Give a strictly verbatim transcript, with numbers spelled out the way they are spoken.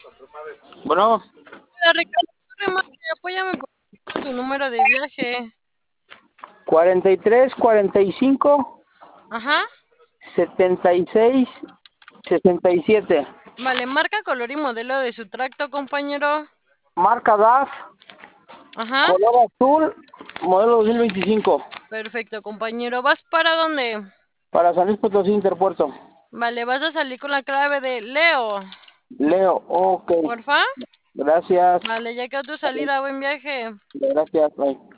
Bueno, Hola, Ricardo, sorry, madre, apóyame con tu número de viaje. cuarenta y tres, cuarenta y cinco, Ajá. setenta y seis, sesenta y siete. Vale, marca, color y modelo de su tracto, compañero. Marca D A F, Ajá. color azul, modelo dos mil veinticinco. Perfecto, compañero. ¿Vas para dónde? Para San Luis Potosí Interpuerto. Vale, vas a salir con la clave de Leo. Leo, ok. ¿Porfa? Gracias. Vale, ya quedó tu salida. Buen viaje. Gracias, bye.